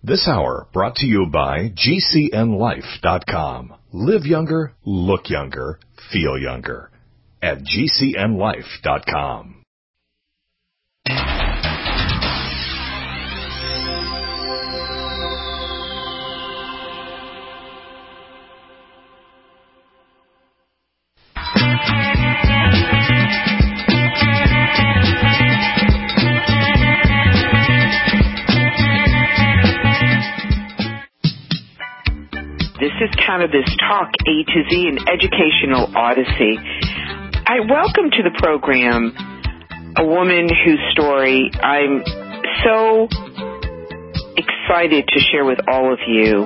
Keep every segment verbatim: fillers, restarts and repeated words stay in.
This hour brought to you by G C N life dot com. Live younger, look younger, feel younger at G C N life dot com. This is Cannabis Talk, A to Z, an educational odyssey. I welcome to the program a woman whose story I'm so excited to share with all of you.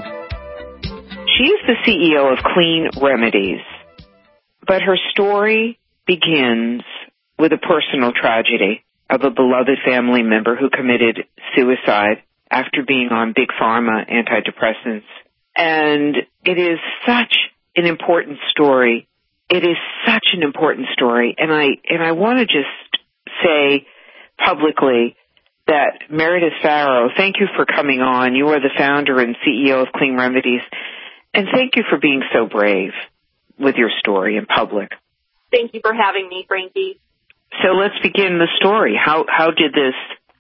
She is the C E O of Clean Remedies, but her story begins with a personal tragedy of a beloved family member who committed suicide after being on Big Pharma antidepressants. And it is such an important story. It is such an important story. And I, and I want to just say publicly that Meredith Farrow, thank you for coming on. You are the founder and C E O of Clean Remedies. And thank you for being so brave with your story in public. Thank you for having me, Frankie. So let's begin the story. How, how did this,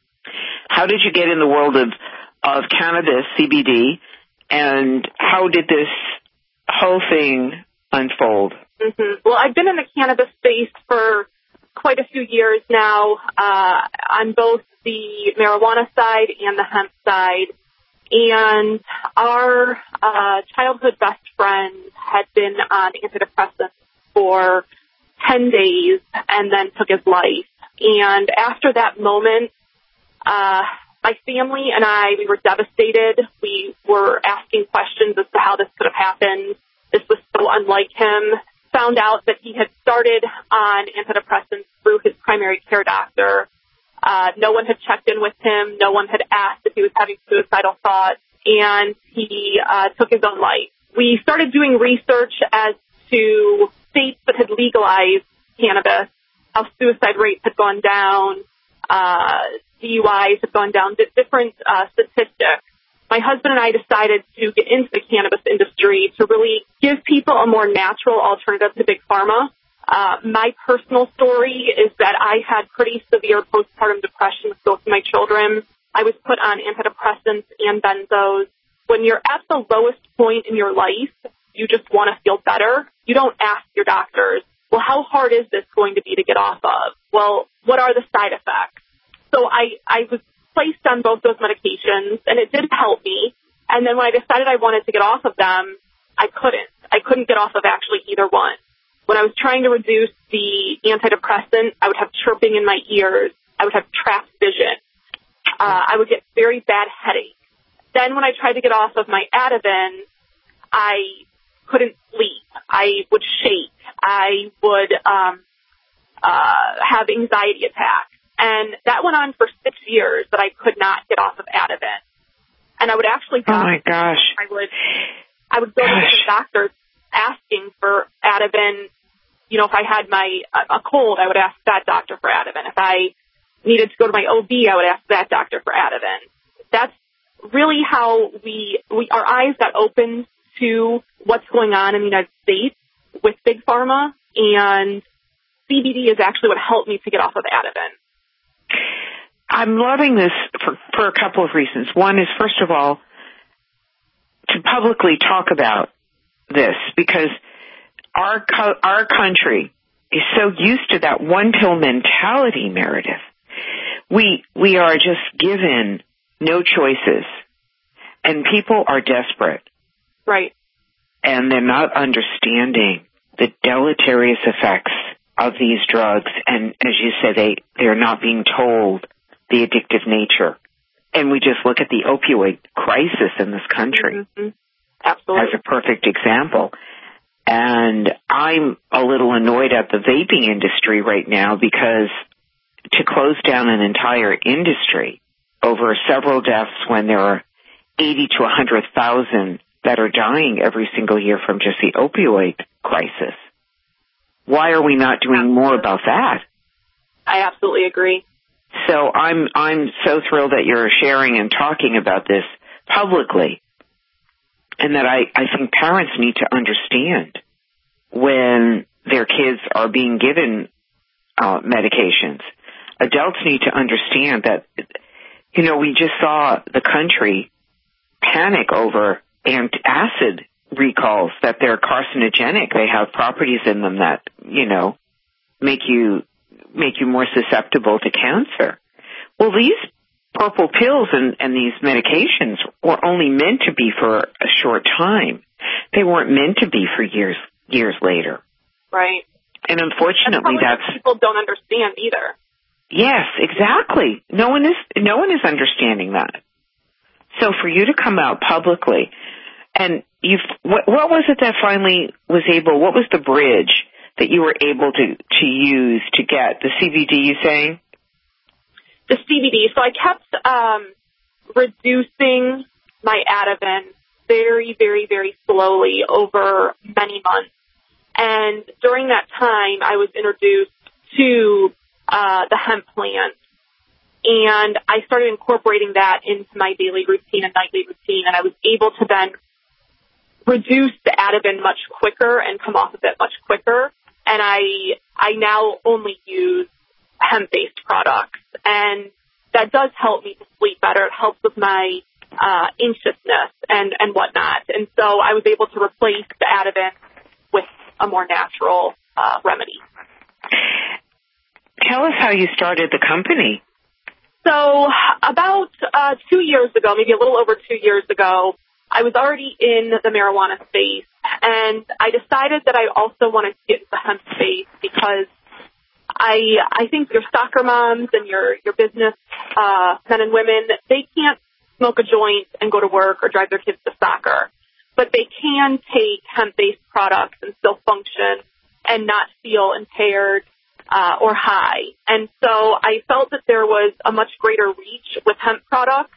how did you get in the world of, of cannabis, C B D? And how did this whole thing unfold? Mm-hmm. Well, I've been in the cannabis space for quite a few years now, uh, on both the marijuana side and the hemp side. And our uh, childhood best friend had been on antidepressants for ten days and then took his life. And after that moment, uh, my family and I, we were devastated. We were asking questions as to how this could have happened. This was so unlike him. Found out that he had started on antidepressants through his primary care doctor. Uh, no one had checked in with him. No one had asked if he was having suicidal thoughts. And he uh, took his own life. We started doing research as to states that had legalized cannabis, how suicide rates had gone down, uh, D U Is have gone down, different uh, statistics. My husband and I decided to get into the cannabis industry to really give people a more natural alternative to Big Pharma. Uh, my personal story is that I had pretty severe postpartum depression with both of my children. I was put on antidepressants and benzos. When you're at the lowest point in your life, you just want to feel better. You don't ask your doctors, well, how hard is this going to be to get off of? Well, what are the side effects? So I, I was placed on both those medications, and it did help me. And then when I decided I wanted to get off of them, I couldn't. I couldn't get off of actually either one. When I was trying to reduce the antidepressant, I would have chirping in my ears. I would have trapped vision. Uh, I would get very bad headaches. Then when I tried to get off of my Ativan, I couldn't sleep. I would shake. I would um, uh, have anxiety attacks. And that went on for six years that I could not get off of Ativan. And I would actually go. Oh my gosh. I would, I would go gosh. to different doctors asking for Ativan. You know, if I had my a cold, I would ask that doctor for Ativan. If I needed to go to my O B, I would ask that doctor for Ativan. That's really how we, we our eyes got opened to what's going on in the United States with Big Pharma, and C B D is actually what helped me to get off of Ativan. I'm loving this for, for a couple of reasons. One is, first of all, to publicly talk about this, because our co- our country is so used to that one pill mentality, Meredith. We we are just given no choices, and people are desperate. Right. And they're not understanding the deleterious effects of these drugs, and as you say, they, they're not being told the addictive nature. And we just look at the opioid crisis in this country mm-hmm. Absolutely. as a perfect example. And I'm a little annoyed at the vaping industry right now, because to close down an entire industry over several deaths when there are eighty to one hundred thousand that are dying every single year from just the opioid crisis. Why are we not doing more about that? I absolutely agree. So I'm I'm so thrilled that you're sharing and talking about this publicly. And that I, I think parents need to understand when their kids are being given uh, medications. Adults need to understand that, you know, we just saw the country panic over antacid recalls, that they're carcinogenic. They have properties in them that, you know, make you make you more susceptible to cancer. Well, these purple pills and, and these medications were only meant to be for a short time. They weren't meant to be for years years later. Right. And unfortunately, that's, that's people don't understand either. Yes, exactly. No one is no one is understanding that. So for you to come out publicly, and you, what, what was it that finally was able? What was the bridge that you were able to to use to get the C B D? You saying the C B D. So I kept um, reducing my Ativan very, very, very slowly over many months, and during that time, I was introduced to uh, the hemp plant. And I started incorporating that into my daily routine and nightly routine, and I was able to then reduce the Ativan much quicker and come off of it much quicker. And I I now only use hemp-based products, and that does help me to sleep better. It helps with my uh, anxiousness and, and whatnot. And so I was able to replace the Ativan with a more natural uh, remedy. Tell us how you started the company. So about uh, two years ago, maybe a little over two years ago, I was already in the marijuana space, and I decided that I also wanted to get into the hemp space because I I think your soccer moms and your, your business uh, men and women, they can't smoke a joint and go to work or drive their kids to soccer, but they can take hemp-based products and still function and not feel impaired Uh, or high. And so I felt that there was a much greater reach with hemp products.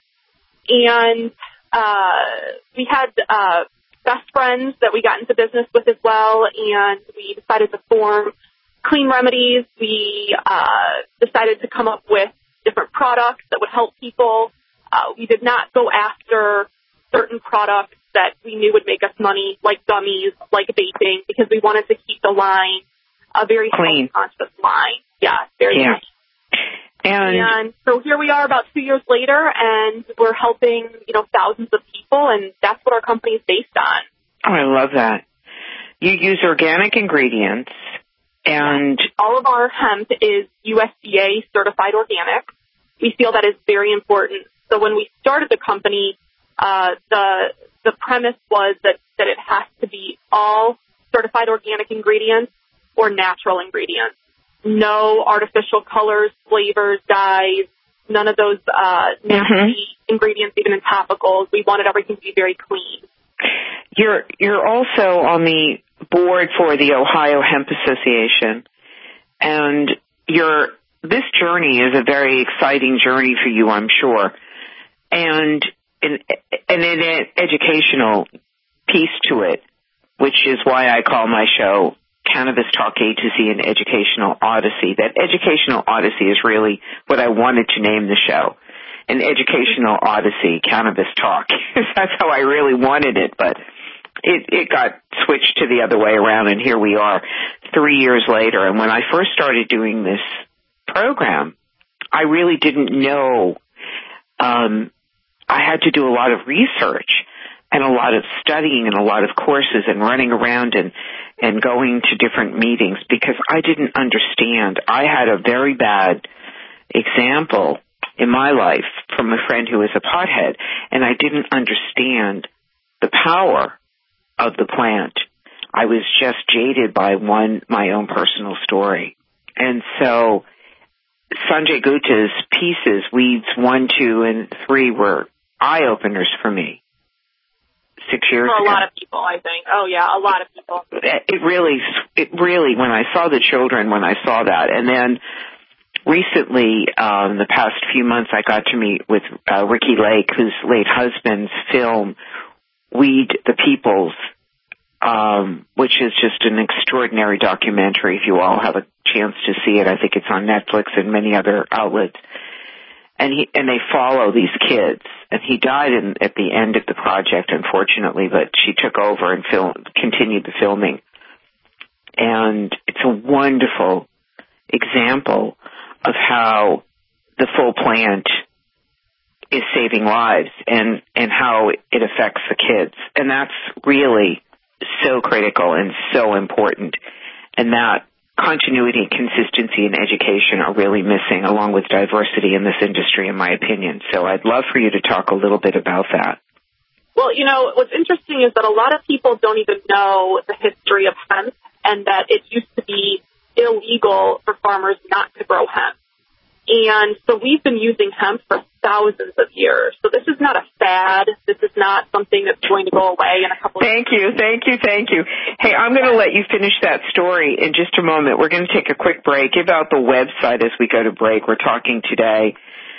And uh, we had uh, best friends that we got into business with as well, and we decided to form Clean Remedies. We uh, decided to come up with different products that would help people. Uh, we did not go after certain products that we knew would make us money, like gummies, like vaping, because we wanted to keep the line a very clean, conscious line. Yeah, very yeah. clean. And, and so here we are about two years later, and we're helping, you know, thousands of people, and that's what our company is based on. Oh, I love that. You use organic ingredients, and all of our hemp is U S D A certified organic. We feel that is very important. So when we started the company, uh, the the premise was that, that it has to be all certified organic ingredients or natural ingredients. No artificial colors, flavors, dyes, none of those uh, nasty mm-hmm. ingredients, even in topicals. We wanted everything to be very clean. You're you're also on the board for the Ohio Hemp Association, and your this journey is a very exciting journey for you, I'm sure, and an an, an educational piece to it, which is why I call my show Cannabis Talk A to Z, an educational odyssey. That educational odyssey is really what I wanted to name the show. An educational odyssey, Cannabis Talk. That's how I really wanted it, but it, it got switched to the other way around, and here we are three years later. And when I first started doing this program, I really didn't know. Um, I had to do a lot of research and a lot of studying and a lot of courses and running around and, and going to different meetings because I didn't understand. I had a very bad example in my life from a friend who was a pothead, and I didn't understand the power of the plant. I was just jaded by one, my own personal story. And so Sanjay Gupta's pieces, Weeds one, two, and three, were eye-openers for me. Six years For a ago. lot of people, I think. Oh, yeah, a lot of people. It really, it really, when I saw the children, when I saw that, and then recently, um, the past few months, I got to meet with uh, Ricky Lake, whose late husband's film, Weed the Peoples, um, which is just an extraordinary documentary. If you all have a chance to see it, I think it's on Netflix and many other outlets. and he and they follow these kids. And he died in, at the end of the project, unfortunately, but she took over and film, continued the filming. And it's a wonderful example of how the full plant is saving lives and, and how it affects the kids. And that's really so critical and so important. And that continuity and consistency in education are really missing, along with diversity in this industry, in my opinion. So I'd love for you to talk a little bit about that. Well, you know, what's interesting is that a lot of people don't even know the history of hemp, and that it used to be illegal for farmers not to grow hemp. And so we've been using hemp for thousands of years. So this is not a fad. This is not something that's going to go away in a couple of years. Thank you, thank you, thank you. Hey, I'm going to let you finish that story in just a moment. We're going to take a quick break. Give out the website as we go to break. We're talking today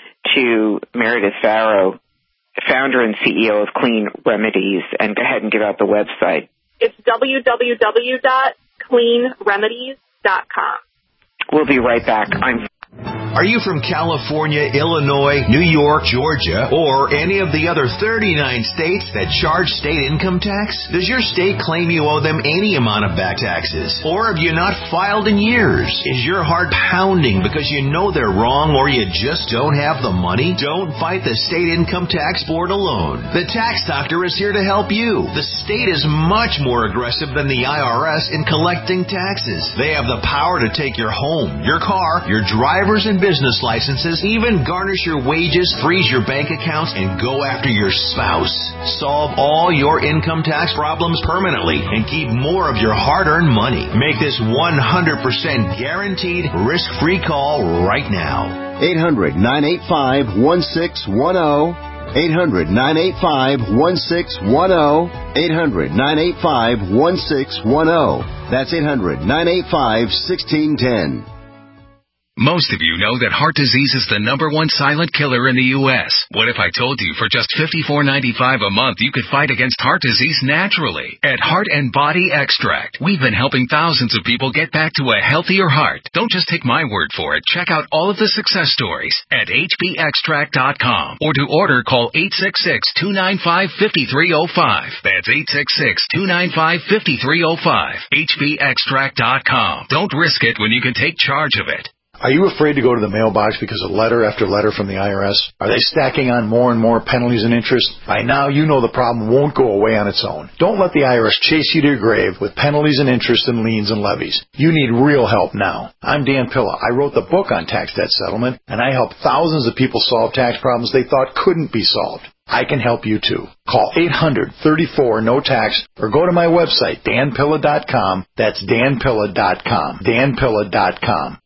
to Meredith Farrow, founder and C E O of Clean Remedies. And go ahead and give out the website. It's w w w dot clean remedies dot com. We'll be right back. I'm Are you from California, Illinois, New York, Georgia, or any of the other thirty-nine states that charge state income tax? Does your state claim you owe them any amount of back taxes? Or have you not filed in years? Is your heart pounding because you know they're wrong or you just don't have the money? Don't fight the state income tax board alone. The Tax Doctor is here to help you. The state is much more aggressive than the I R S in collecting taxes. They have the power to take your home, your car, your driver's and business licenses, even garnish your wages, freeze your bank accounts, and go after your spouse. Solve all your income tax problems permanently and keep more of your hard-earned money. Make this one hundred percent guaranteed risk-free call right now. eight hundred, nine eight five, one six one zero. eight hundred, nine eight five, one six one zero. eight hundred, nine eight five, one six one zero. That's eight hundred, nine eight five, one six one zero. Most of you know that heart disease is the number one silent killer in the U S What if I told you for just fifty-four ninety-five a month you could fight against heart disease naturally? At Heart and Body Extract, we've been helping thousands of people get back to a healthier heart. Don't just take my word for it. Check out all of the success stories at h b extract dot com, or to order, call eight six six, two nine five, five three zero five. That's eight six six, two nine five, five three zero five. h b extract dot com. Don't risk it when you can take charge of it. Are you afraid to go to the mailbox because of letter after letter from the I R S? Are they stacking on more and more penalties and interest? By now, you know the problem won't go away on its own. Don't let the I R S chase you to your grave with penalties and interest and liens and levies. You need real help now. I'm Dan Pilla. I wrote the book on tax debt settlement, and I help thousands of people solve tax problems they thought couldn't be solved. I can help you too. Call eight hundred, thirty-four, no tax or go to my website, dan pilla dot com. That's dan pilla dot com. dan pilla dot com.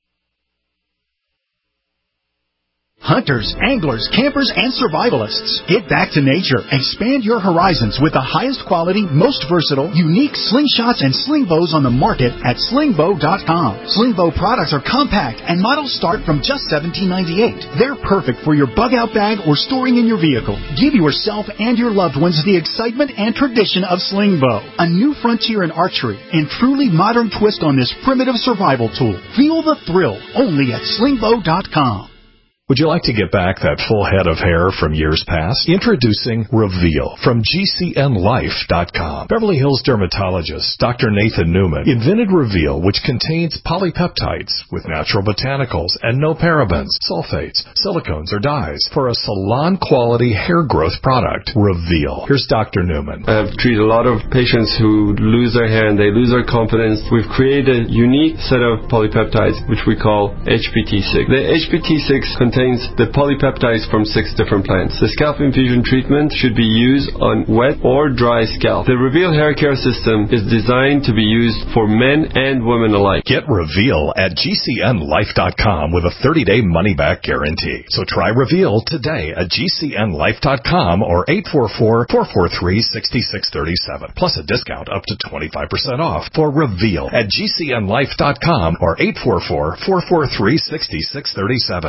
Hunters, anglers, campers, and survivalists, get back to nature. Expand your horizons with the highest quality, most versatile, unique slingshots and sling bows on the market at sling bow dot com. Sling bow products are compact and models start from just seventeen ninety-eight. They're perfect for your bug out bag or storing in your vehicle. Give yourself and your loved ones the excitement and tradition of sling bow, a new frontier in archery and truly modern twist on this primitive survival tool. Feel the thrill only at sling bow dot com. Would you like to get back that full head of hair from years past? Introducing Reveal from G C N life dot com. Beverly Hills dermatologist Doctor Nathan Newman invented Reveal, which contains polypeptides with natural botanicals and no parabens, sulfates, silicones, or dyes for a salon-quality hair growth product. Reveal. Here's Doctor Newman. I've treated a lot of patients who lose their hair and they lose their confidence. We've created a unique set of polypeptides, which we call H P T six. The H P T six contains the polypeptides from six different plants. The scalp infusion treatment should be used on wet or dry scalp. The Reveal hair care system is designed to be used for men and women alike. Get Reveal at G C N life dot com with a thirty-day money-back guarantee. So try Reveal today at G C N life dot com or eight four four, four four three, six six three seven. Plus a discount up to twenty-five percent off for Reveal at G C N life dot com or eight four four, four four three, six six three seven. Come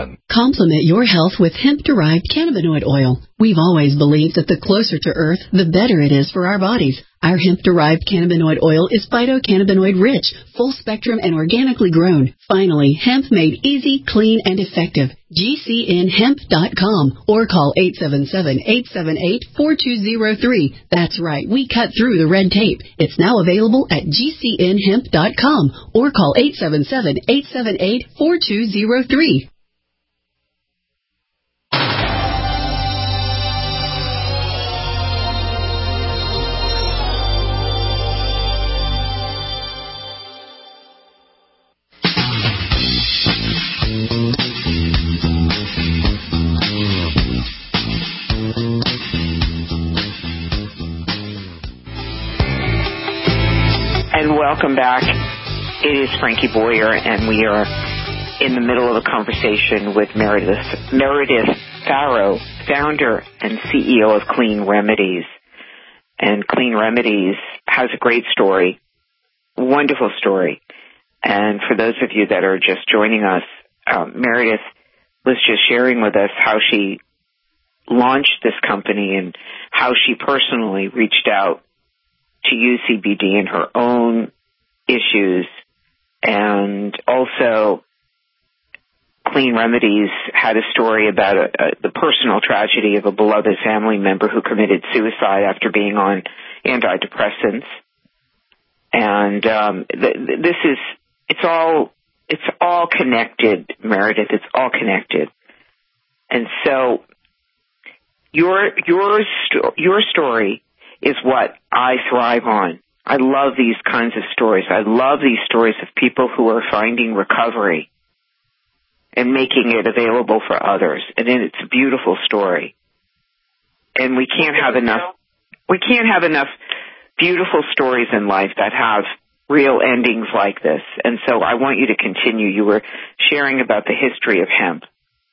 Complement your health with hemp-derived cannabinoid oil. We've always believed that the closer to Earth, the better it is for our bodies. Our hemp-derived cannabinoid oil is phytocannabinoid rich, full-spectrum, and organically grown. Finally, hemp made easy, clean, and effective. G C N hemp dot com or call eight seven seven, eight seven eight, four two zero three. That's right, we cut through the red tape. It's now available at G C N hemp dot com or call eight seven seven, eight seven eight, four two zero three. And welcome back. It is Frankie Boyer, and we are in the middle of a conversation with Meredith, Meredith Farrow, founder and C E O of Clean Remedies. And Clean Remedies has a great story, wonderful story. And for those of you that are just joining us, um, Meredith was just sharing with us how she launched this company and how she personally reached out to use C B D in her own issues. And also, Clean Remedies had a story about a, a, the personal tragedy of a beloved family member who committed suicide after being on antidepressants. And um, th- th- this is, it's all, it's all connected, Meredith. It's all connected. And so, your your sto- your story is what I thrive on. I love these kinds of stories. I love these stories of people who are finding recovery and making it available for others. And it's a beautiful story. And we can't have enough, we can't have enough beautiful stories in life that have real endings like this. And so I want you to continue. You were sharing about the history of hemp.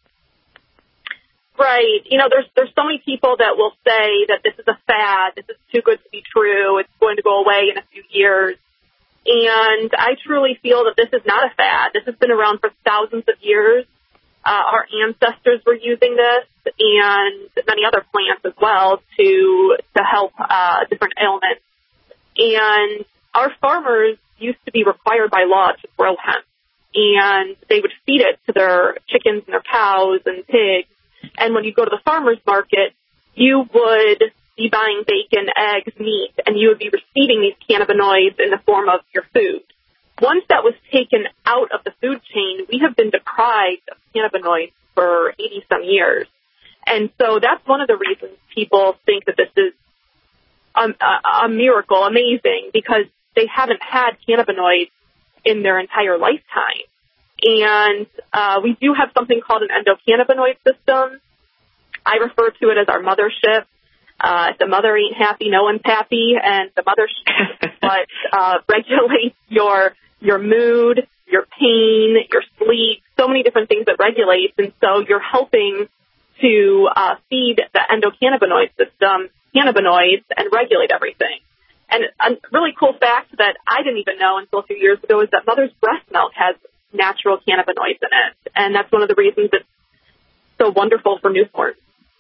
Right. You know, there's there's so many people that will say that this is a fad, this is too good to be true, it's going to go away in a few years. And I truly feel that this is not a fad. This has been around for thousands of years. Uh, our ancestors were using this and many other plants as well to to help uh, different ailments. And our farmers used to be required by law to grow hemp. And they would feed it to their chickens and their cows and pigs. And when you go to the farmer's market, you would be buying bacon, eggs, meat, and you would be receiving these cannabinoids in the form of your food. Once that was taken out of the food chain, we have been deprived of cannabinoids for eighty-some years. And so that's one of the reasons people think that this is a, a, a miracle, amazing, because they haven't had cannabinoids in their entire lifetime. And uh, we do have something called an endocannabinoid system. I refer to it as our mothership. Uh, if the mother ain't happy, no one's happy, and the mothership what uh, regulates your your mood, your pain, your sleep, so many different things that regulates. And so you're helping to uh, feed the endocannabinoid system cannabinoids and regulate everything. And a really cool fact that I didn't even know until a few years ago is that mother's breast milk has natural cannabinoids in it. And that's one of the reasons it's so wonderful for newborns.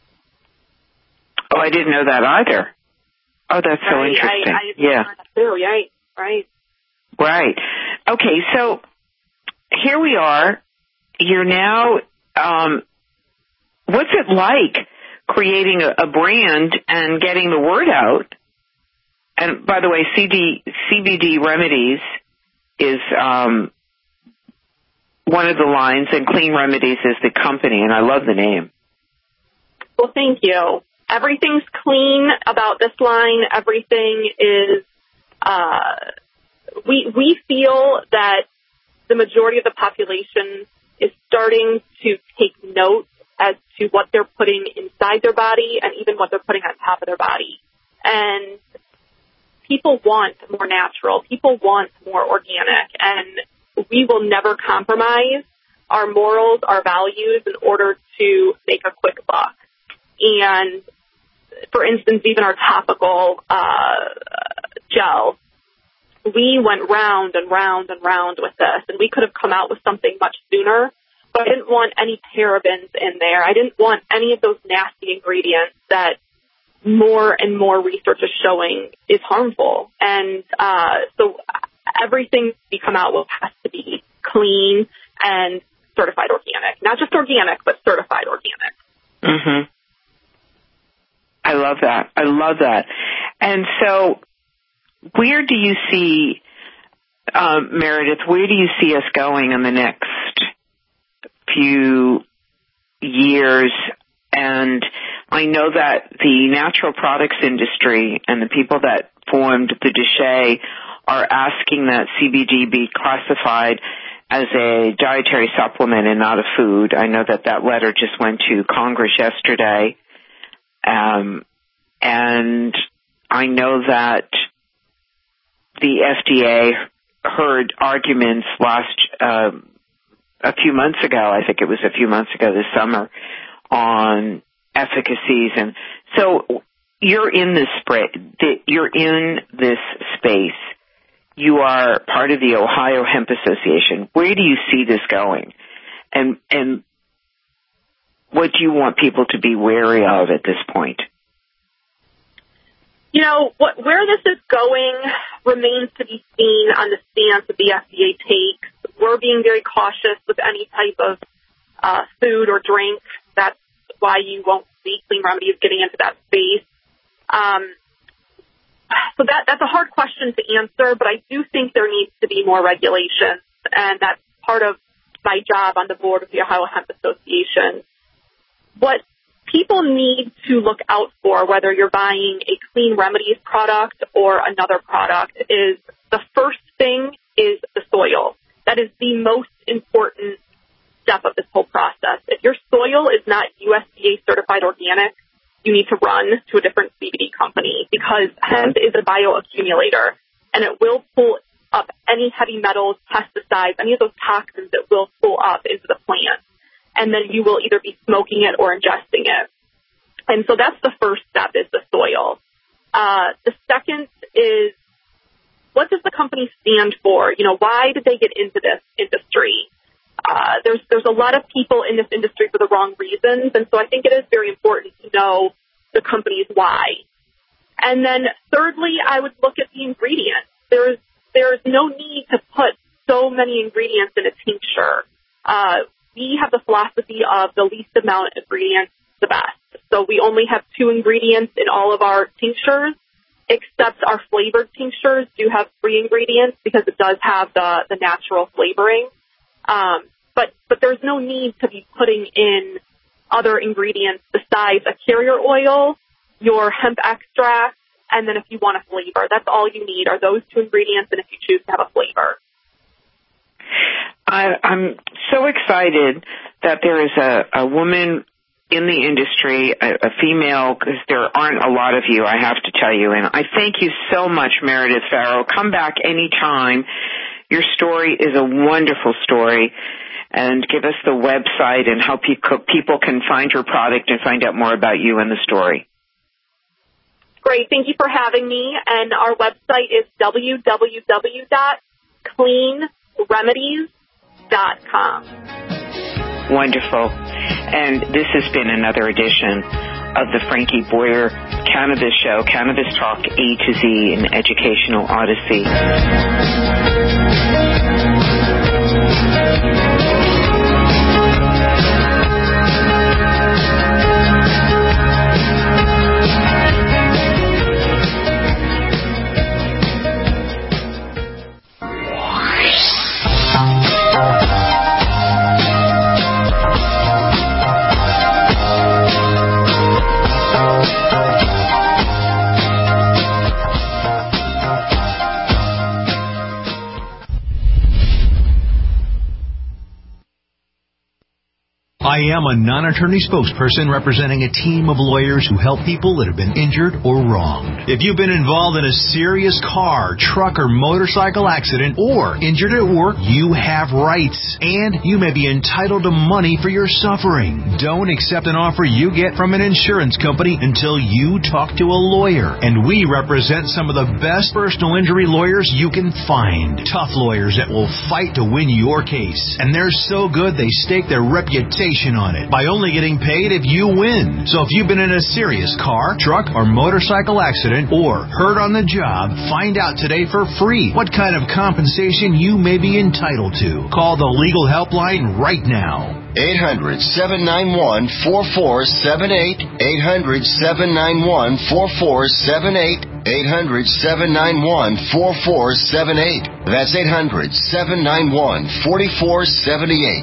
Oh, I didn't know that either. Oh, that's so right, interesting. I, I yeah. Too, right, right. Right. Okay, so here we are. You're now, um, what's it like creating a, a brand and getting the word out? And by the way, C D, C B D Remedies is um, one of the lines, and Clean Remedies is the company, and I love the name. Well, thank you. Everything's clean about this line. Everything is, uh, we we feel that the majority of the population is starting to take note as to what they're putting inside their body and even what they're putting on top of their body. And people want more natural. People want more organic. And we will never compromise our morals, our values in order to make a quick buck. And, for instance, even our topical uh, gel, we went round and round and round with this, and we could have come out with something much sooner. but I didn't want any parabens in there. I didn't want any of those nasty ingredients that more and more research is showing is harmful. And uh, so everything we come out with has to be clean and certified organic. Not just organic, but certified organic. Mm-hmm. I love that. I love that. And so where do you see, um, Meredith, where do you see us going in the next few years? And I know that the natural products industry and the people that formed the DSHEA are asking that C B D be classified as a dietary supplement and not a food. I know that that letter just went to Congress yesterday. Um, and I know that the F D A heard arguments last, uh, a few months ago, I think it was a few months ago this summer, on efficacies. And so you're in this spread, you're in this space. You are part of the Ohio Hemp Association. Where do you see this going? And, and what do you want people to be wary of at this point? You know, what, where this is going remains to be seen on the stance that the F D A takes. We're being very cautious with any type of uh, food or drink. That's why you won't see Clean Remedies getting into that space. Um, so that that's a hard question to answer, but I do think there needs to be more regulation, and that's part of my job on the board of the Ohio Hemp Association. What people need to look out for, whether you're buying a Clean Remedies product or another product, is the first thing is the soil. That is the most important step of this whole process. If your soil is not U S D A certified organic, you need to run to a different C B D company, because hemp is a bioaccumulator, and it will pull up any heavy metals, pesticides, any of those toxins that will pull up into the plant. And then you will either be smoking it or ingesting it. And so that's the first step, is the soil. Uh, the second is, what does the company stand for? You know, why did they get into this industry? Uh, there's there's a lot of people in this industry for the wrong reasons, and so I think it is very important to know the company's why. And then thirdly, I would look at the ingredients. There's there's no need to put so many ingredients in a tincture. Uh, we have the philosophy of the least amount of ingredients, the best. So we only have two ingredients in all of our tinctures, except our flavored tinctures do have three ingredients because it does have the, the natural flavoring. Um, but, but there's no need to be putting in other ingredients besides a carrier oil, your hemp extract, and then if you want a flavor. That's all you need are those two ingredients, and if you choose to have a flavor. I, I'm so excited that there is a, a woman in the industry, a, a female, because there aren't a lot of you, I have to tell you. And I thank you so much, Meredith Farrow. Come back anytime. Your story is a wonderful story. And give us the website and how people can find your product and find out more about you and the story. Great. Thank you for having me. And our website is w w w dot clean remedies dot com. Wonderful. And this has been another edition of the Frankie Boyer Cannabis Show, Cannabis Talk A to Z, an educational odyssey. I am a non-attorney spokesperson representing a team of lawyers who help people that have been injured or wronged. If you've been involved in a serious car, truck, or motorcycle accident or injured at work, you have rights, and you may be entitled to money for your suffering. Don't accept an offer you get from an insurance company until you talk to a lawyer. And we represent some of the best personal injury lawyers you can find. Tough lawyers that will fight to win your case. And they're so good they stake their reputation on it by only getting paid if you win. So if you've been in a serious car, truck, or motorcycle accident or hurt on the job, find out today for free what kind of compensation you may be entitled to. Call the legal helpline right now. eight hundred, seven nine one, four four seven eight. eight hundred, seven nine one, four four seven eight. eight hundred, seven nine one, four four seven eight. That's eight hundred, seven nine one, four four seven eight.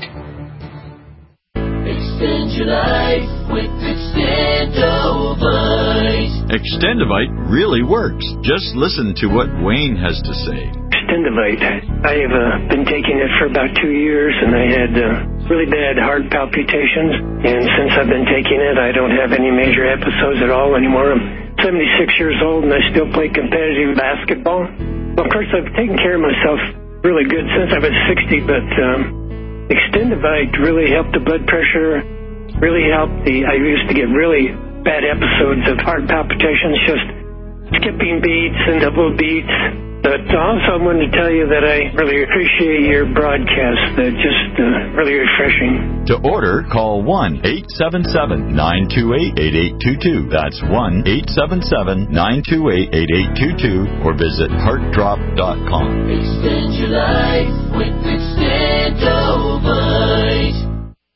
Extend your life with Extendovite. Extendovite really works. Just listen to what Wayne has to say. Extendovite. I have uh, been taking it for about two years, and I had uh, really bad heart palpitations. And since I've been taking it, I don't have any major episodes at all anymore. I'm seventy-six years old, and I still play competitive basketball. Well, of course, I've taken care of myself really good since I was sixty, but um, Extendovite really helped the blood pressure, really helped the, I used to get really bad episodes of heart palpitations, just skipping beats and double beats. But also I wanted to tell you that I really appreciate your broadcast. They're just uh, really refreshing. To order, call one eight seven seven, nine two eight, eight eight two two. That's one eight seven seven, nine two eight, eight eight two two or visit heart drop dot com. Extend your life with Extendovite.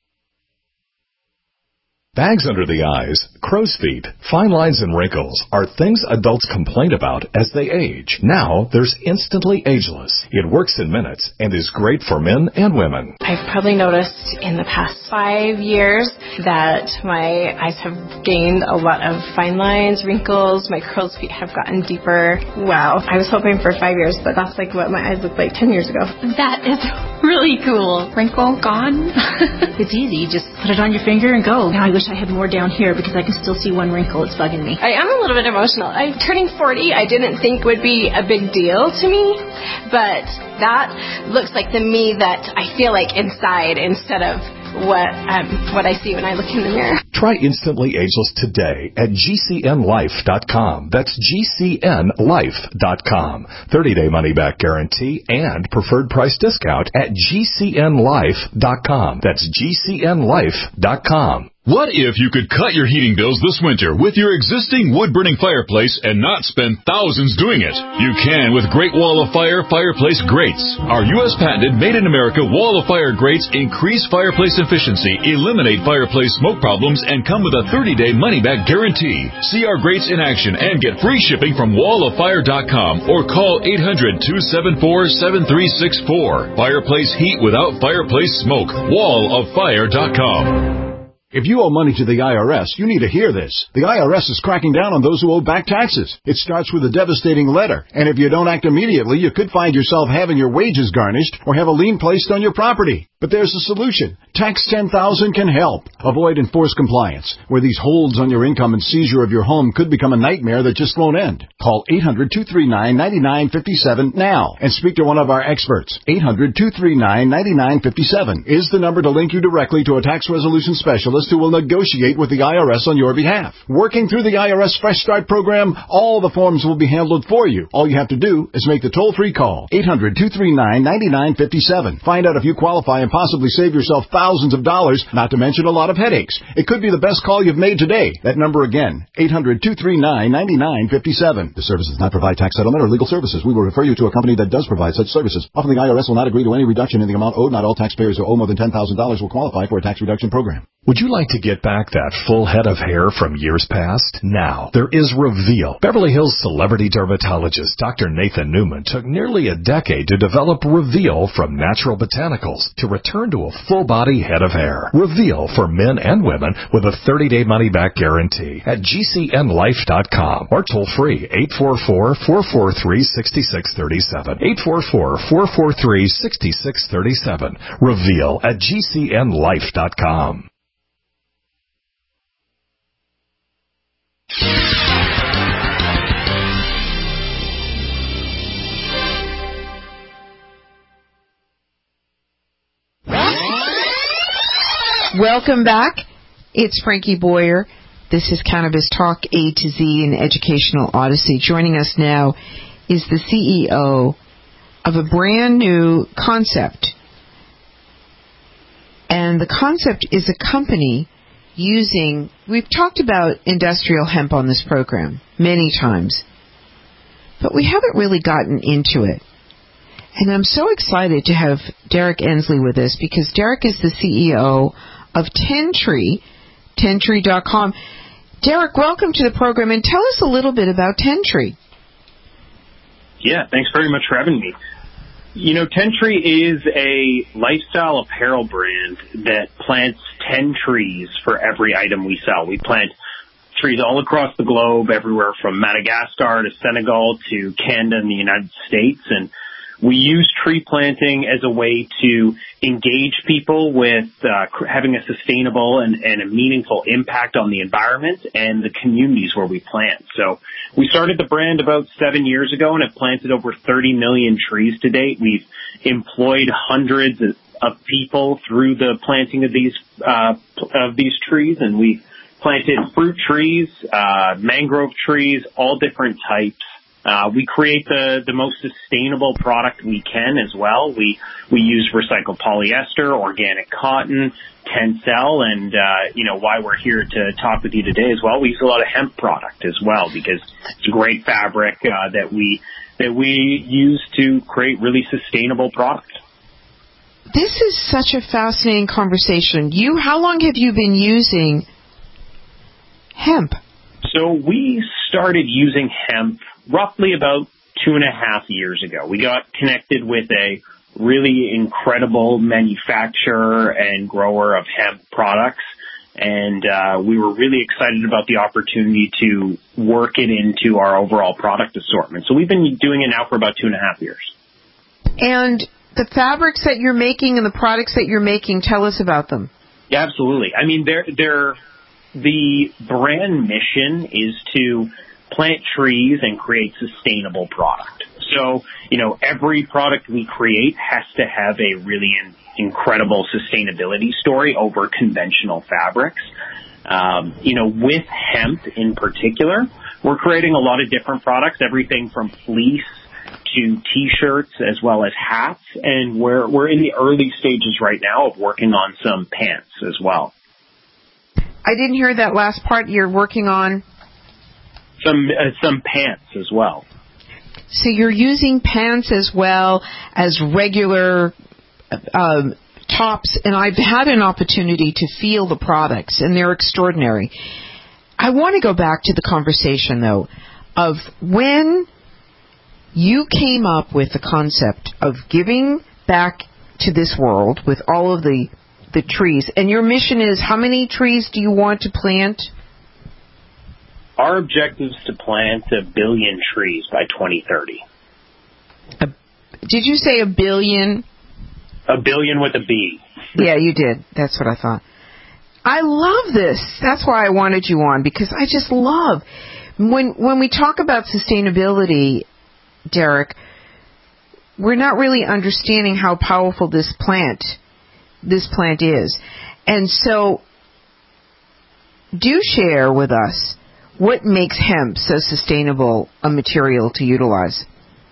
Bags under the eyes, crow's feet, fine lines, and wrinkles are things adults complain about as they age. Now, there's Instantly Ageless. It works in minutes and is great for men and women. I've probably noticed in the past five years that my eyes have gained a lot of fine lines, wrinkles, my crow's feet have gotten deeper. Wow. I was hoping for five years, but that's like what my eyes looked like ten years ago. That is really cool. Wrinkle gone. It's easy. You just put it on your finger and go. Now I wish I had more down here because I can still see one wrinkle. It's bugging me. I am a little bit emotional. I'm turning forty. I didn't think would be a big deal to me, but that looks like the me that I feel like inside instead of what um, what I see when I look in the mirror. Try Instantly Ageless today at G C N life dot com. That's G C N life dot com. thirty-day money-back guarantee and preferred price discount at G C N life dot com. That's G C N life dot com. What if you could cut your heating bills this winter with your existing wood-burning fireplace and not spend thousands doing it? You can with Great Wall of Fire Fireplace Grates. Our U S patented made-in-America Wall of Fire grates increase fireplace efficiency, eliminate fireplace smoke problems, and come with a thirty-day money-back guarantee. See our grates in action and get free shipping from wall of fire dot com or call eight hundred, two seven four, seven three six four. Fireplace heat without fireplace smoke. wall of fire dot com. If you owe money to the I R S, you need to hear this. The I R S is cracking down on those who owe back taxes. It starts with a devastating letter, and if you don't act immediately, you could find yourself having your wages garnished or have a lien placed on your property. But there's a solution. Tax ten thousand can help. Avoid enforced compliance, where these holds on your income and seizure of your home could become a nightmare that just won't end. Call eight hundred, two three nine, nine nine five seven now and speak to one of our experts. eight hundred, two three nine, nine nine five seven is the number to link you directly to a tax resolution specialist who will negotiate with the I R S on your behalf. Working through the I R S Fresh Start program, all the forms will be handled for you. All you have to do is make the toll-free call. eight hundred, two three nine, nine nine five seven. Find out if you qualify and possibly save yourself thousands of dollars, not to mention a lot of headaches. It could be the best call you've made today. That number again, eight hundred, two three nine, nine nine five seven. The service does not provide tax settlement or legal services. We will refer you to a company that does provide such services. Often the I R S will not agree to any reduction in the amount owed. Not all taxpayers who owe more than ten thousand dollars will qualify for a tax reduction program. Would you like to get back that full head of hair from years past? Now, there is Reveal. Beverly Hills celebrity dermatologist Doctor Nathan Newman took nearly a decade to develop Reveal from natural botanicals to return to a full-body head of hair. Reveal for men and women with a thirty-day money-back guarantee at G C N life dot com or toll-free eight four four, four four three, six six three seven. eight four four, four four three, six six three seven. Reveal at G C N life dot com. Welcome back. It's Frankie Boyer. This is Cannabis Talk A to Z in Educational Odyssey. Joining us now is the C E O of a brand new concept. And the concept is a company using, we've talked about industrial hemp on this program many times, but we haven't really gotten into it. And I'm so excited to have Derek Ensley with us because Derek is the C E O of ten tree, ten tree dot com. Derek, welcome to the program, and tell us a little bit about ten tree. Yeah, thanks very much for having me. You know, ten tree is a lifestyle apparel brand that plants ten trees for every item we sell. We plant trees all across the globe, everywhere from Madagascar to Senegal to Canada and the United States, and we use tree planting as a way to engage people with uh, having a sustainable and, and a meaningful impact on the environment and the communities where we plant. So we started the brand about seven years ago and have planted over thirty million trees to date. We've employed hundreds of people through the planting of these uh, of these trees, and we planted fruit trees, uh, mangrove trees, all different types. Uh, we create the, the most sustainable product we can as well. We, we use recycled polyester, organic cotton, Tencel, and, uh, you know, why we're here to talk with you today as well. We use a lot of hemp product as well because it's a great fabric, uh, that we, that we use to create really sustainable products. This is such a fascinating conversation. You, how long have you been using hemp? So we started using hemp roughly about two and a half years ago. We got connected with a really incredible manufacturer and grower of hemp products, and uh, we were really excited about the opportunity to work it into our overall product assortment. So we've been doing it now for about two and a half years. And the fabrics that you're making and the products that you're making, tell us about them. Yeah, absolutely. I mean, they're, they're, the brand mission is to plant trees and create sustainable product. So, you know, every product we create has to have a really in, incredible sustainability story over conventional fabrics. Um, you know, with hemp in particular, we're creating a lot of different products, everything from fleece to T-shirts as well as hats, and we're we're in the early stages right now of working on some pants as well. I didn't hear that last part. You're working on some uh, some pants as well. So you're using pants as well as regular um, tops, and I've had an opportunity to feel the products, and they're extraordinary. I want to go back to the conversation, though, of when you came up with the concept of giving back to this world with all of the the trees, and your mission is, how many trees do you want to plant? Our objective is to plant a billion trees by twenty thirty. A, did you say a billion? A billion with a B. Yeah, you did. That's what I thought. I love this. That's why I wanted you on, because I just love when when we talk about sustainability, Derek, we're not really understanding how powerful this plant this plant is. And so do share with us what makes hemp so sustainable a material to utilize.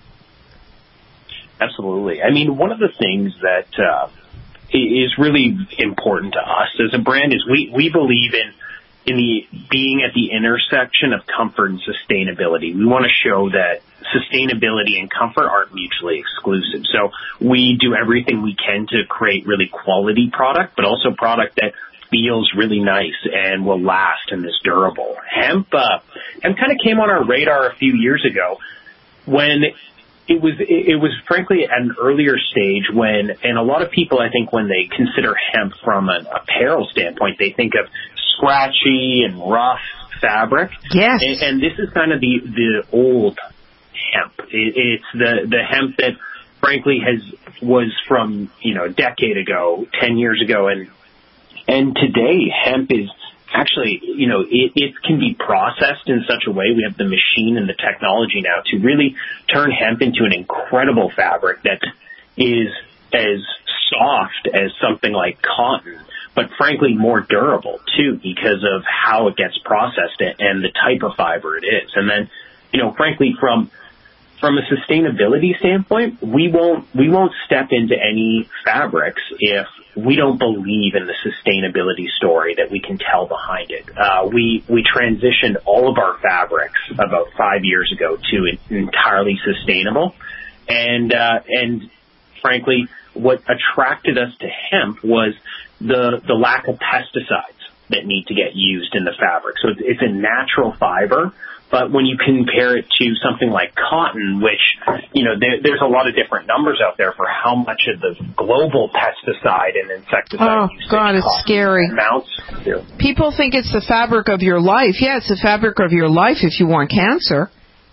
Absolutely. I mean, one of the things that uh, is really important to us as a brand is we, we believe in in the being at the intersection of comfort and sustainability. We want to show that sustainability and comfort aren't mutually exclusive. So we do everything we can to create really quality product, but also product that feels really nice and will last and is durable. Hemp, uh, hemp kind of came on our radar a few years ago when it was, it was frankly at an earlier stage when, and a lot of people, I think, when they consider hemp from an apparel standpoint, they think of scratchy and rough fabric. Yes. And, and this is kind of the, the old hemp. It, it's the, the hemp that frankly has, was from, you know, a decade ago, ten years ago. And, and today hemp is actually, you know, it, it can be processed in such a way. We have the machine and the technology now to really turn hemp into an incredible fabric that is as soft as something like cotton, but frankly more durable too because of how it gets processed and the type of fiber it is. And then, you know, frankly, from from a sustainability standpoint, we won't we won't step into any fabrics if we don't believe in the sustainability story that we can tell behind it. Uh, we we transitioned all of our fabrics about five years ago to entirely sustainable, and uh, and frankly, what attracted us to hemp was the the lack of pesticides that need to get used in the fabric. So it's, it's a natural fiber. But when you compare it to something like cotton, which, you know, there, there's a lot of different numbers out there for how much of the global pesticide and insecticide oh, usage God, it's scary. amounts to. People think it's the fabric of your life. Yeah, it's the fabric of your life if you want cancer.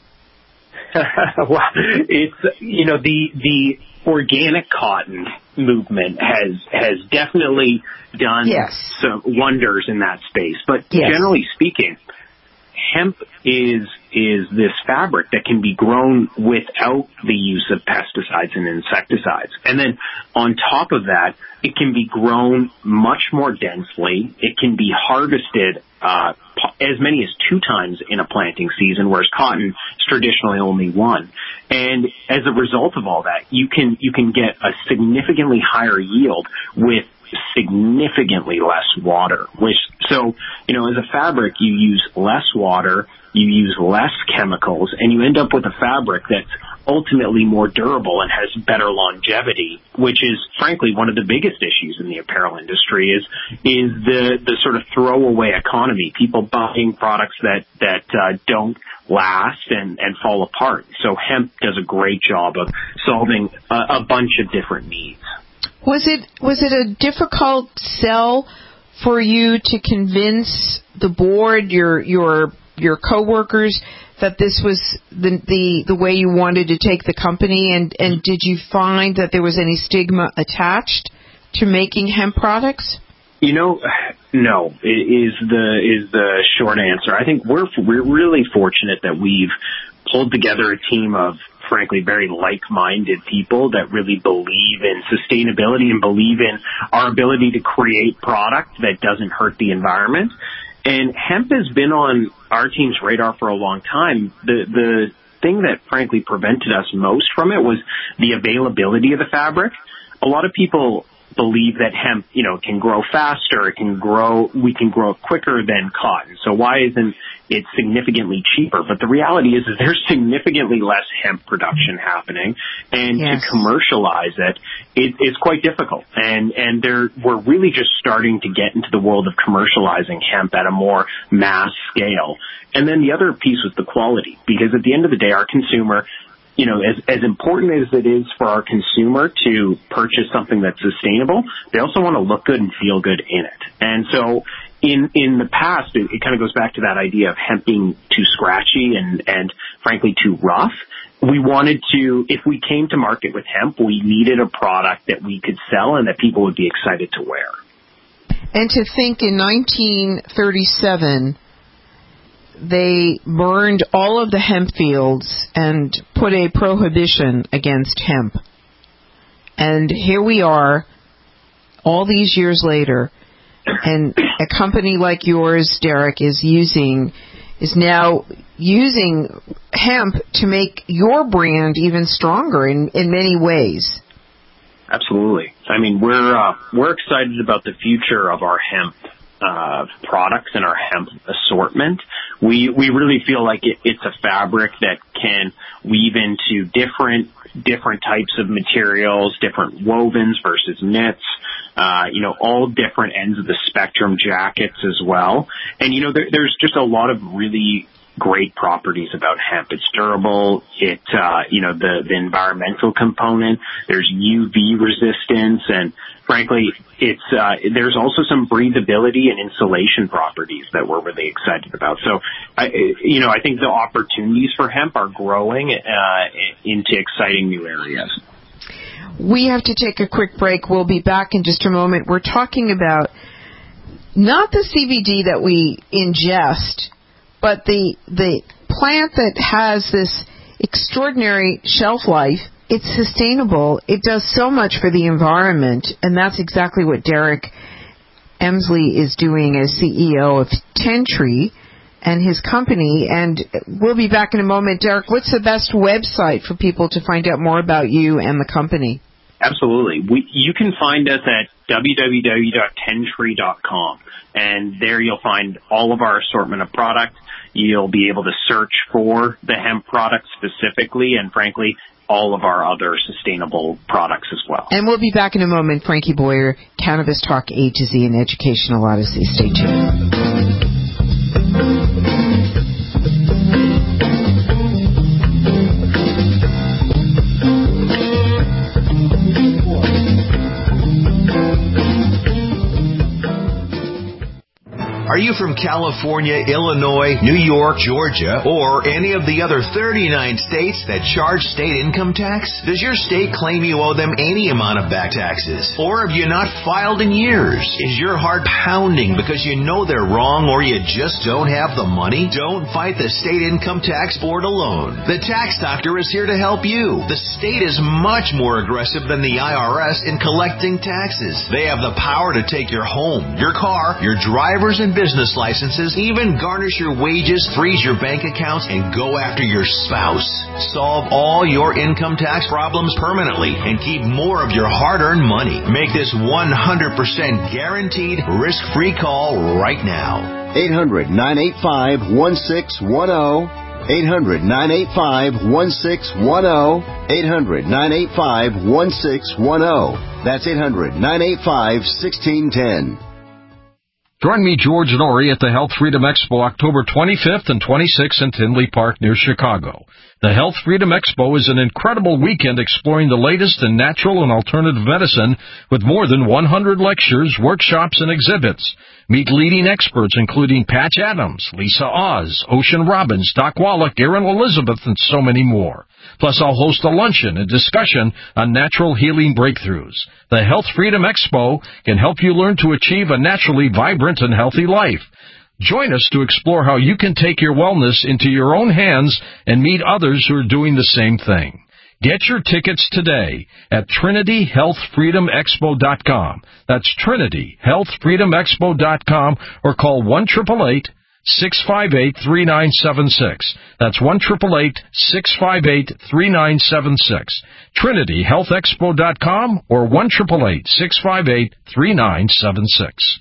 Well, it's, you know, the the organic cotton movement has has definitely done yes. some wonders in that space. But yes. generally speaking, hemp is is this fabric that can be grown without the use of pesticides and insecticides. And then on top of that, it can be grown much more densely. It can be harvested uh, as many as two times in a planting season, whereas cotton is traditionally only one. And as a result of all that, you can you can get a significantly higher yield with significantly less water. Which so, you know, as a fabric, you use less water, you use less chemicals, and you end up with a fabric that's ultimately more durable and has better longevity, which is frankly one of the biggest issues in the apparel industry is is the the sort of throwaway economy, people buying products that that uh, don't last and and fall apart. So hemp does a great job of solving a, a bunch of different needs. Was it was it a difficult sell for you to convince the board, your your your coworkers, that this was the the the way you wanted to take the company, and and did you find that there was any stigma attached to making hemp products? You know, no, is the is the short answer. I think we're we're really fortunate that we've pulled together a team of, frankly, very like-minded people that really believe in sustainability and believe in our ability to create product that doesn't hurt the environment. And hemp has been on our team's radar for a long time. The the thing that, frankly, prevented us most from it was the availability of the fabric. A lot of people believe that hemp, you know, can grow faster, it can grow, we can grow quicker than cotton. So why isn't it significantly cheaper? But the reality is, is there's significantly less hemp production happening, and yes. to commercialize it, it, it's quite difficult. And and there, we're really just starting to get into the world of commercializing hemp at a more mass scale. And then the other piece was the quality, because at the end of the day, our consumer, you know, as, as important as it is for our consumer to purchase something that's sustainable, they also want to look good and feel good in it. And so in in the past, it, it kind of goes back to that idea of hemp being too scratchy and, and frankly too rough. We wanted to, if we came to market with hemp, we needed a product that we could sell and that people would be excited to wear. And to think in nineteen thirty-seven, they burned all of the hemp fields and put a prohibition against hemp. And here we are, all these years later, and a company like yours, Derek, is using, is now using hemp to make your brand even stronger in, in many ways. Absolutely. I mean, we're uh, we're excited about the future of our hemp Uh, products and our hemp assortment. We we really feel like it, it's a fabric that can weave into different different types of materials, different wovens versus knits, uh, you know, all different ends of the spectrum, jackets as well. And, you know, there, there's just a lot of really great properties about hemp. It's durable. It, uh, you know, the, the environmental component, there's U V resistance, and frankly, it's, uh, there's also some breathability and insulation properties that we're really excited about. So, I, you know, I think the opportunities for hemp are growing, uh, into exciting new areas. We have to take a quick break. We'll be back in just a moment. We're talking about not the C B D that we ingest, but the the plant that has this extraordinary shelf life. It's sustainable. It does so much for the environment, and that's exactly what Derek Emsley is doing as C E O of Ten Tree and his company. And we'll be back in a moment. Derek, what's the best website for people to find out more about you and the company? Absolutely. We, you can find us at w w w dot ten tree dot com, and there you'll find all of our assortment of products. You'll be able to search for the hemp products specifically, and frankly, all of our other sustainable products as well. And we'll be back in a moment. Frankie Boyer, Cannabis Talk A to Z and Educational Odyssey. Stay tuned. Are you from California, Illinois, New York, Georgia, or any of the other thirty-nine states that charge state income tax? Does your state claim you owe them any amount of back taxes? Or have you not filed in years? Is your heart pounding because you know they're wrong or you just don't have the money? Don't fight the state income tax board alone. The Tax Doctor is here to help you. The state is much more aggressive than the I R S in collecting taxes. They have the power to take your home, your car, your driver's and business licenses, even garnish your wages, freeze your bank accounts, and go after your spouse. Solve all your income tax problems permanently and keep more of your hard-earned money. Make this one hundred percent guaranteed risk-free call right now. eight hundred, nine eight five, one six one zero. eight hundred, nine eight five, one six one zero. eight hundred, nine eight five, one six one zero. That's eight hundred, nine eight five, one six one zero. Join me, George Norrie, at the Health Freedom Expo October twenty-fifth and twenty-sixth in Tinley Park near Chicago. The Health Freedom Expo is an incredible weekend exploring the latest in natural and alternative medicine with more than one hundred lectures, workshops, and exhibits. Meet leading experts including Patch Adams, Lisa Oz, Ocean Robbins, Doc Wallach, Erin Elizabeth, and so many more. Plus, I'll host a luncheon and discussion on natural healing breakthroughs. The Health Freedom Expo can help you learn to achieve a naturally vibrant and healthy life. Join us to explore how you can take your wellness into your own hands and meet others who are doing the same thing. Get your tickets today at Trinity Health Freedom Expo dot com. That's Trinity Health Freedom Expo dot com, or call one eight eight eight, six five eight, three nine seven six. That's one eight eight eight, six five eight, three nine seven six. Trinity Health Expo dot com or one eight eight eight, six five eight, three nine seven six.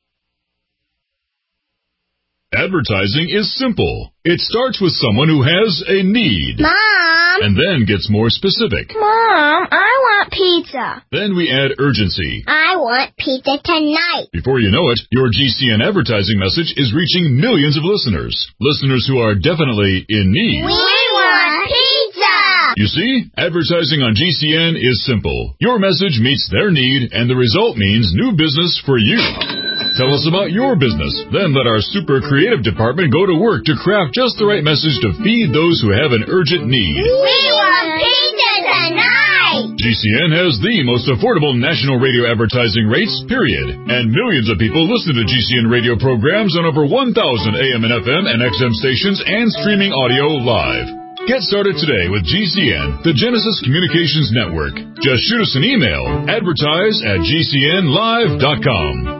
Advertising is simple. It starts with someone who has a need. Mom! And then gets more specific. Mom, I want pizza. Then we add urgency. I want pizza tonight. Before you know it, your G C N advertising message is reaching millions of listeners. Listeners who are definitely in need. We want pizza! You see, advertising on G C N is simple. Your message meets their need, and the result means new business for you. Tell us about your business. Then let our super creative department go to work to craft just the right message to feed those who have an urgent need. We want pizza tonight! G C N has the most affordable national radio advertising rates, period. And millions of people listen to G C N radio programs on over one thousand A M and F M and X M stations and streaming audio live. Get started today with G C N, the Genesis Communications Network. Just shoot us an email, advertise at G C N live dot com.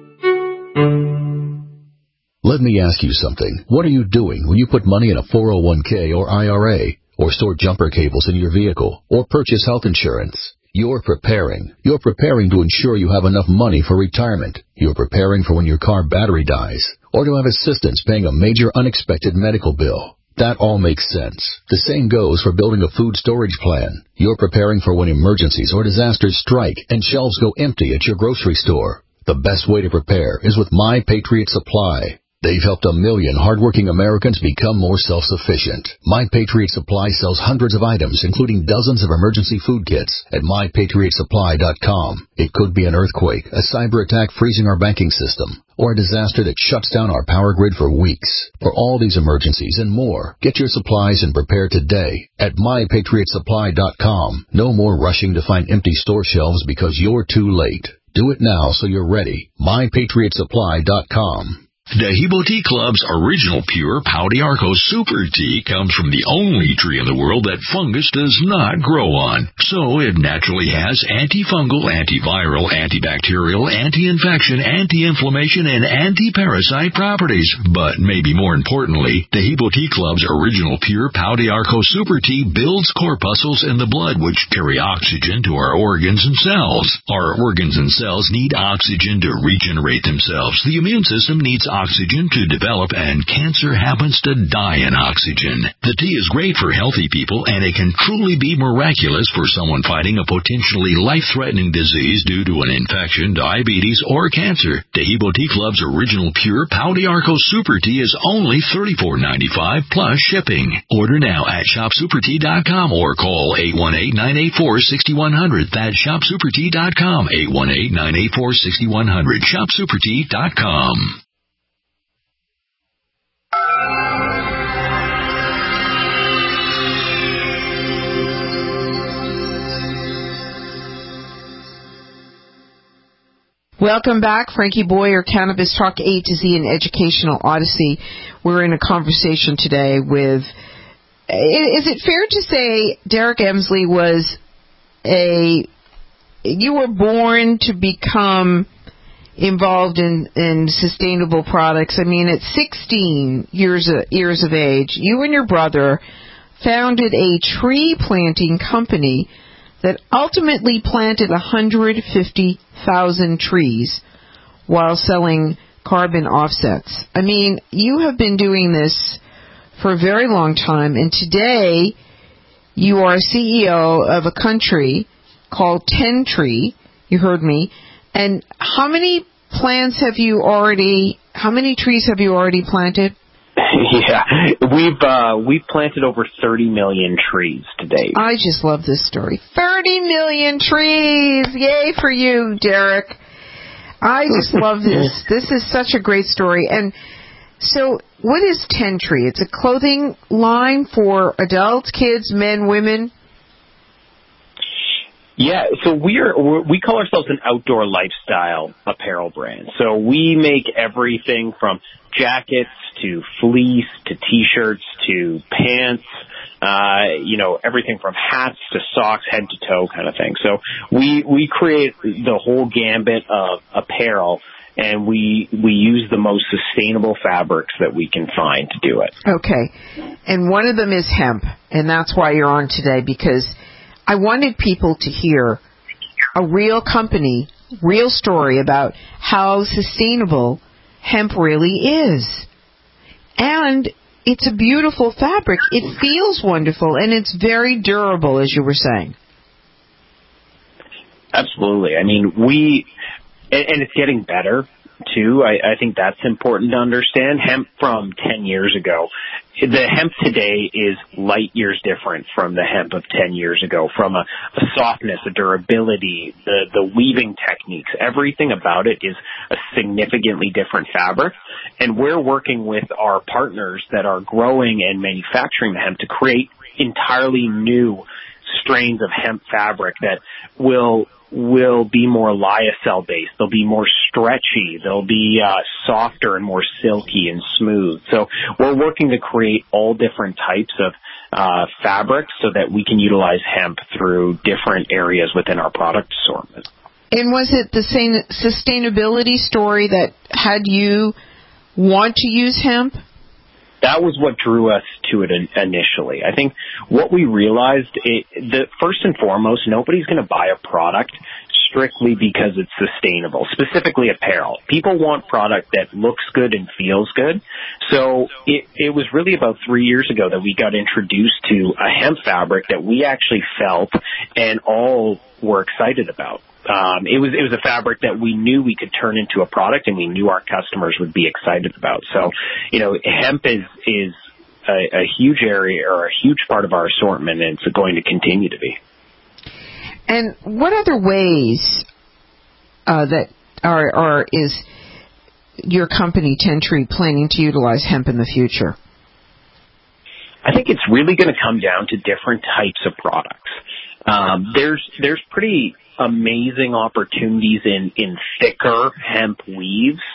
Let me ask you something. What are you doing when you put money in a four oh one k or I R A, or store jumper cables in your vehicle, or purchase health insurance? You're preparing. You're preparing to ensure you have enough money for retirement. You're preparing for when your car battery dies, or to have assistance paying a major unexpected medical bill. That all makes sense. The same goes for building a food storage plan. You're preparing for when emergencies or disasters strike and shelves go empty at your grocery store. The best way to prepare is with My Patriot Supply. They've helped a million hardworking Americans become more self-sufficient. My Patriot Supply sells hundreds of items, including dozens of emergency food kits, at my patriot supply dot com. It could be an earthquake, a cyber attack freezing our banking system, or a disaster that shuts down our power grid for weeks. For all these emergencies and more, get your supplies and prepare today at my patriot supply dot com. No more rushing to find empty store shelves because you're too late. Do it now so you're ready. my patriot supply dot com. Dahibo Tea Club's original pure Pau d'Arco Super Tea comes from the only tree in the world that fungus does not grow on. So it naturally has antifungal, antiviral, antibacterial, anti-infection, anti-inflammation, and anti-parasite properties. But maybe more importantly, Dahibo Tea Club's original pure Pau d'Arco Super Tea builds corpuscles in the blood which carry oxygen to our organs and cells. Our organs and cells need oxygen to regenerate themselves. The immune system needs oxygen to develop, and cancer happens to die in oxygen. The tea is great for healthy people, and it can truly be miraculous for someone fighting a potentially life-threatening disease due to an infection, diabetes, or cancer. Dahibo Tea Club's original pure Pau d'Arco Super Tea is only thirty-four ninety-five plus shipping. Order now at shop super tea dot com or call eight one eight, nine eight four, six one zero zero. That's shop super tea dot com, eight one eight, nine eight four, six one zero zero, shop super tea dot com. Welcome back, Frankie Boyer, Cannabis Talk A to Z and Educational Odyssey. We're in a conversation today with, is it fair to say Derek Emsley was a, you were born to become involved in, in sustainable products? I mean, at sixteen years of, years of age, you and your brother founded a tree planting company that ultimately planted one hundred fifty thousand trees while selling carbon offsets. I mean, you have been doing this for a very long time, and today you are C E O of a country called Ten Tree. You heard me. And how many plants have you already, how many trees have you already planted? Yeah, we've uh, we've planted over thirty million trees to date. I just love this story. thirty million trees! Yay for you, Derek. I just love this. This is such a great story. And so, what is Ten Tree? It's a clothing line for adults, kids, men, women? Yeah, so we're, we're we call ourselves an outdoor lifestyle apparel brand. So we make everything from jackets to fleece to t-shirts to pants, uh, you know, everything from hats to socks, head to toe kind of thing. So we we create the whole gambit of apparel, and we we use the most sustainable fabrics that we can find to do it. Okay, and one of them is hemp, and that's why you're on today, because I wanted people to hear a real company, real story about how sustainable hemp really is. And it's a beautiful fabric. It feels wonderful, and it's very durable, as you were saying. Absolutely. I mean, we, and, and it's getting better, too. I, I think that's important to understand. Hemp from ten years ago, the hemp today is light years different from the hemp of ten years ago, from a, a softness, a durability, the, the weaving techniques. Everything about it is a significantly different fabric. And we're working with our partners that are growing and manufacturing the hemp to create entirely new strains of hemp fabric that will will be more lyocell based. They'll be more stretchy. They'll be uh, softer and more silky and smooth. So we're working to create all different types of uh, fabrics so that we can utilize hemp through different areas within our product assortment. And was it the same sustainability story that had you want to use hemp? That was what drew us to it initially. I think what we realized, it, that first and foremost, nobody's going to buy a product strictly because it's sustainable, specifically apparel. People want product that looks good and feels good. So it, it was really about three years ago that we got introduced to a hemp fabric that we actually felt and all were excited about. Um, it was it was a fabric that we knew we could turn into a product, and we knew our customers would be excited about. So, you know, hemp is is a, a huge area or a huge part of our assortment, and it's going to continue to be. And what other ways uh, that are, are is your company Ten Tree planning to utilize hemp in the future? I think it's really going to come down to different types of products. Um, there's there's pretty amazing opportunities in, in thicker hemp weaves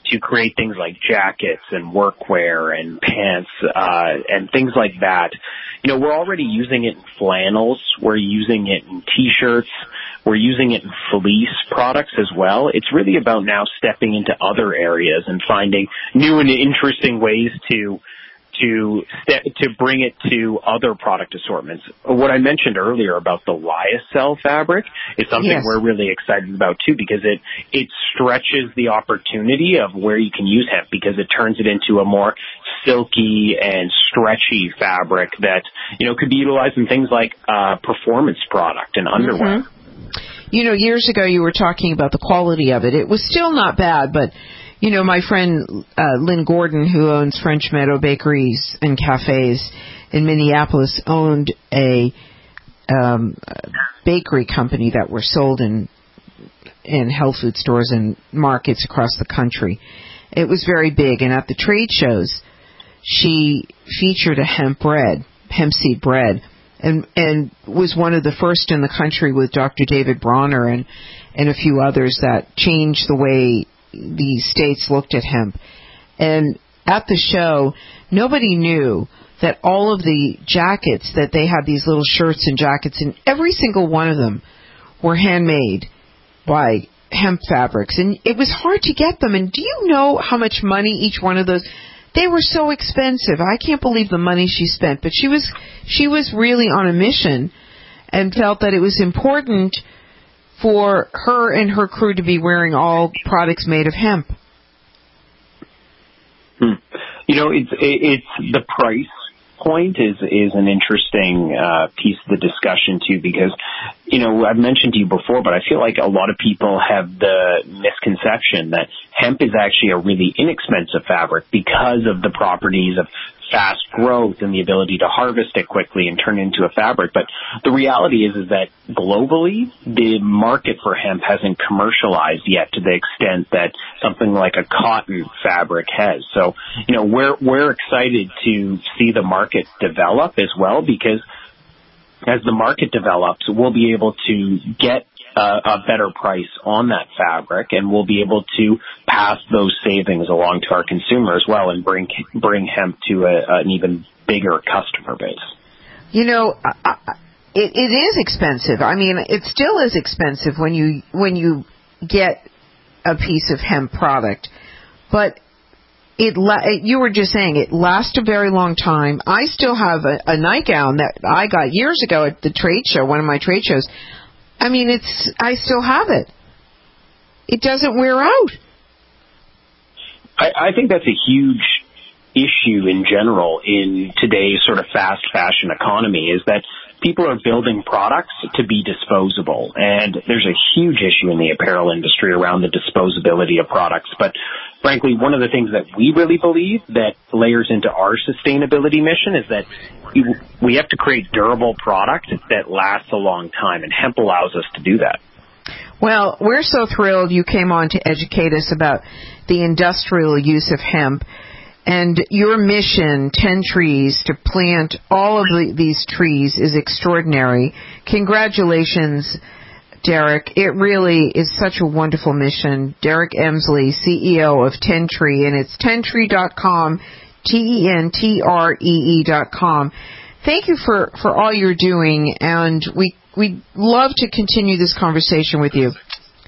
to create things like jackets and workwear and pants uh, and things like that. You know, we're already using it in flannels. We're using it in T-shirts. We're using it in fleece products as well. It's really about now stepping into other areas and finding new and interesting ways to to to bring it to other product assortments. What I mentioned earlier about the lyocell fabric is something Yes. we're really excited about too, because it it stretches the opportunity of where you can use hemp, because it turns it into a more silky and stretchy fabric that, you know, could be utilized in things like uh performance product and underwear. Mm-hmm. You know, years ago you were talking about the quality of it. It was still not bad, but you know, my friend uh, Lynn Gordon, who owns French Meadow Bakeries and Cafes in Minneapolis, owned a um, bakery company that were sold in in health food stores and markets across the country. It was very big, and at the trade shows, she featured a hemp bread, hemp seed bread, and and was one of the first in the country with Doctor David Bronner and and a few others that changed the way the states looked at hemp. And at the show, nobody knew that all of the jackets that they had, these little shirts and jackets, and every single one of them were handmade by hemp fabrics. And it was hard to get them. And do you know how much money each one of those? They were so expensive. I can't believe the money she spent. But she was she was really on a mission and felt that it was important for her and her crew to be wearing all products made of hemp. Hmm. You know, it's it's the price point is is an interesting uh, piece of the discussion too, because, you know, I've mentioned to you before, but I feel like a lot of people have the misconception that hemp is actually a really inexpensive fabric because of the properties of fast growth and the ability to harvest it quickly and turn it into a fabric. But the reality is, is that globally, the market for hemp hasn't commercialized yet to the extent that something like a cotton fabric has. So, you know, we're, we're excited to see the market develop as well, because as the market develops, we'll be able to get Uh, a better price on that fabric, and we'll be able to pass those savings along to our consumer as well, and bring bring hemp to a, an even bigger customer base. You know, uh, it, it is expensive. I mean, it still is expensive when you when you get a piece of hemp product, but it you were just saying it lasts a very long time. I still have a, a nightgown that I got years ago at the trade show, one of my trade shows. I mean, it's, I still have it. It doesn't wear out. I, I think that's a huge issue in general in today's sort of fast fashion economy, is that people are building products to be disposable. And there's a huge issue in the apparel industry around the disposability of products. But frankly, one of the things that we really believe that layers into our sustainability mission is that we have to create durable product that lasts a long time, and hemp allows us to do that. Well, we're so thrilled you came on to educate us about the industrial use of hemp. And your mission, ten trees, to plant all of the, these trees is extraordinary. Congratulations, Derek. It really is such a wonderful mission. Derek Emsley, C E O of ten tree, and it's ten tree dot com, T E N T R E E dot com. Thank you for, for all you're doing, and we, we'd love to continue this conversation with you.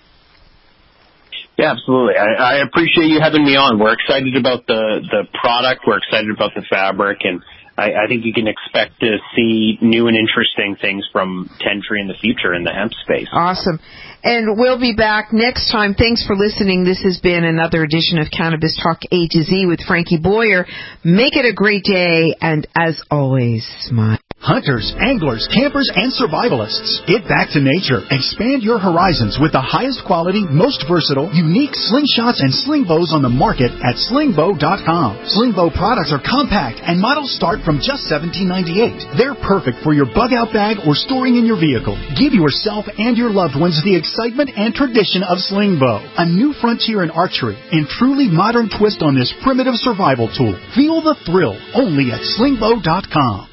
Yeah, absolutely. I, I appreciate you having me on. We're excited about the, the product. We're excited about the fabric, and I, I think you can expect to see new and interesting things from ten tree in the future in the hemp space. Awesome. And we'll be back next time. Thanks for listening. This has been another edition of Cannabis Talk A to Z with Frankie Boyer. Make it a great day, and as always, smile. Hunters, anglers, campers, and survivalists. Get back to nature. Expand your horizons with the highest quality, most versatile, unique slingshots and sling bows on the market at sling bow dot com. Sling bow products are compact, and models start from just seventeen ninety-eight. They're perfect for your bug-out bag or storing in your vehicle. Give yourself and your loved ones the excitement and tradition of sling bow. A new frontier in archery and truly modern twist on this primitive survival tool. Feel the thrill only at sling bow dot com.